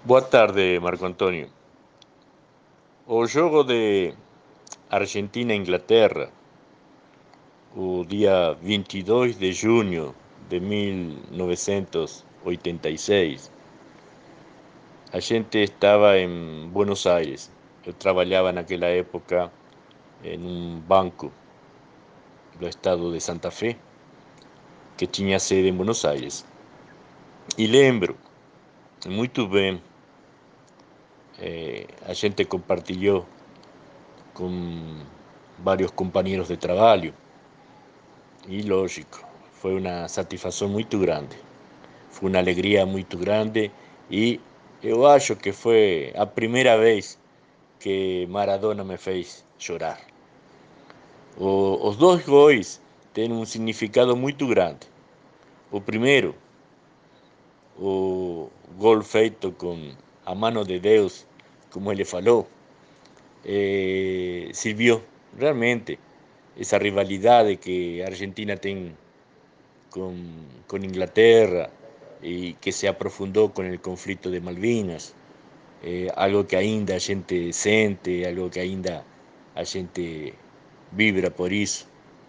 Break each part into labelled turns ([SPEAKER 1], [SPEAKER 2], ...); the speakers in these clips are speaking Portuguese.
[SPEAKER 1] Boa tarde, Marco Antônio. O jogo de Argentina-Inglaterra, o dia 22 de junho de 1986, a gente estava em Buenos Aires. Eu trabalhava naquela época em um banco do estado de Santa Fé, que tinha sede em Buenos Aires. E lembro muito bem, a gente compartilhou com vários companheiros de trabalho. E lógico, foi uma satisfação muito grande, foi uma alegria muito grande e eu acho que foi a primeira vez que Maradona me fez chorar. Os dois gols têm um significado muito grande. O primeiro, o gol feito com a mano de Deus, como ele falou, serviu realmente essa rivalidade que a Argentina tem con Inglaterra y que se aprofundó con el conflicto de Malvinas, algo que ainda a gente sente, algo que ainda a gente vibra por isso,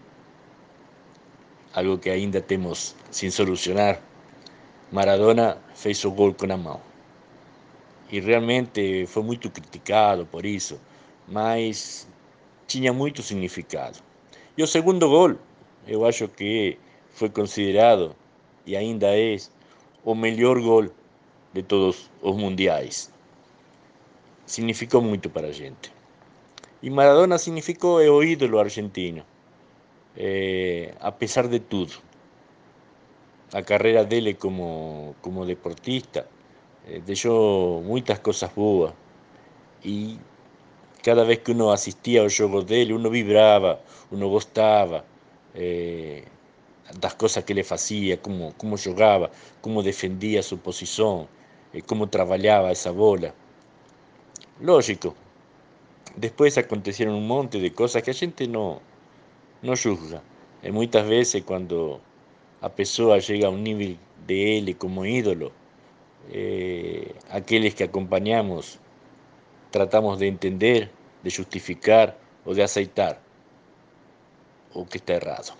[SPEAKER 1] algo que ainda temos sem solucionar. Maradona fez o gol com a mão e realmente foi muito criticado por isso, mas tinha muito significado. E o segundo gol, eu acho que foi considerado e ainda é o melhor gol de todos os mundiais. Significou muito para a gente. E Maradona significou o ídolo argentino, apesar de tudo. A carreira dele como deportista deixou muitas coisas boas. E cada vez que uno assistia aos jogos dele, uno vibrava, uno gostava das coisas que ele fazia, como jogava, como defendia sua posição, como trabalhava essa bola. Lógico, depois aconteceram um monte de coisas que a gente não julga. E muitas vezes, quando a pessoa chega a um nível de ele como ídolo, aqueles que acompanhamos tratamos de entender, de justificar ou de aceitar o que está errado.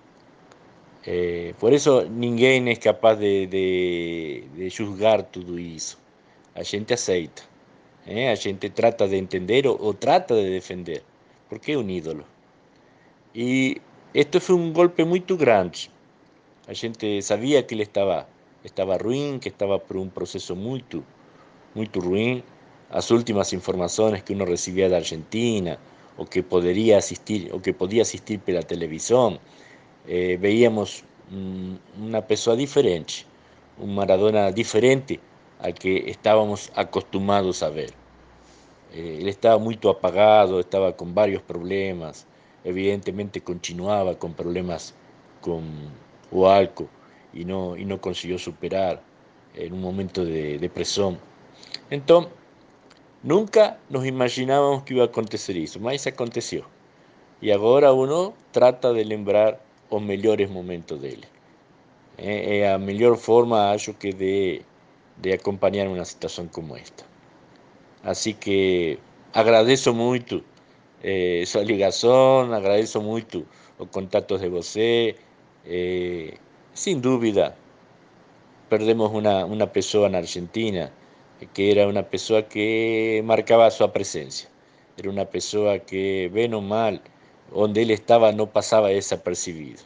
[SPEAKER 1] Por isso, ninguém é capaz de julgar tudo isso. A gente aceita, a gente trata de entender ou trata de defender, porque é um ídolo. E isto foi um golpe muito grande. A gente sabia que ele estava ruim, que estava por um processo muito ruim. As últimas informações que uno recebia da Argentina, o que poderia assistir, o que podia assistir pela televisão, veíamos uma pessoa diferente, um Maradona diferente al que estávamos acostumados a ver. Ele estava muito apagado, estava com vários problemas, evidentemente continuava com problemas com o álcool e não conseguiu superar em um momento de depressão. Então, nunca nos imaginávamos que ia acontecer isso, mas aconteceu. E agora uno trata de lembrar os melhores momentos dele. É a melhor forma, acho que, de acompanhar uma situação como esta. Assim que agradeço muito sua ligação, agradeço muito os contatos de você. Sem dúvida, perdemos uma pessoa na Argentina que era uma pessoa que marcava a sua presença. Era uma pessoa que, bem ou mal, onde ele estava não passava desapercebido.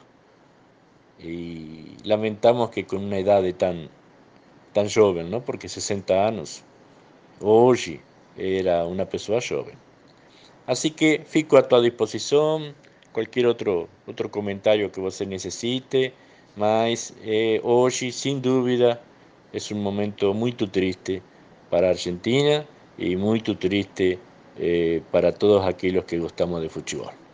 [SPEAKER 1] E lamentamos que com uma idade tão jovem, não? Porque 60 anos, hoje era uma pessoa jovem. Assim que fico à tua disposição, qualquer outro comentário que você necessite, mas hoje, sem dúvida, é um momento muito triste para a Argentina e muito triste para todos aqueles que gostamos de futebol.